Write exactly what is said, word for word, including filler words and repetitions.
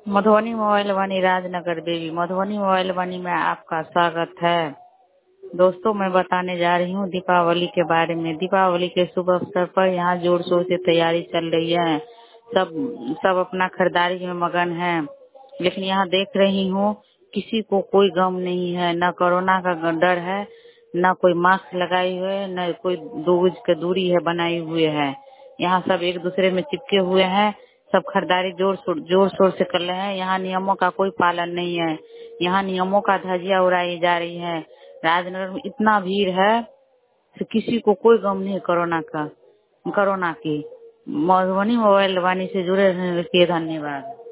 Madhubani mobile Vani Rajnagar Devi. Madhubani mobile Vani में आपका स्वागत है। दोस्तों, मैं बताने जा रही हूँ दीपावली के बारे में। दीपावली के शुभ अवसर पर यहाँ जोर शोर से तैयारी चल रही है। सब सब अपना खरीदारी में मगन है, लेकिन यहाँ देख रही हूँ किसी को कोई गम नहीं है। न कोरोना का डर है, न कोई मास्क लगाई हुए है, न कोई दो गज की दूरी है बनाई हुए है। यहाँ सब एक दूसरे में चिपके हुए हैं। सब खरीदारी जोर शोर जोर शोर से कर रहे हैं। यहाँ नियमों का कोई पालन नहीं है। यहाँ नियमों का धज्जियां उड़ाई जा रही है। राजनगर में इतना भीड़ है कि किसी को कोई गम नहीं कोरोना का कोरोना की। मधुबनी मोबाइल वाणी से जुड़े रहने के लिए धन्यवाद।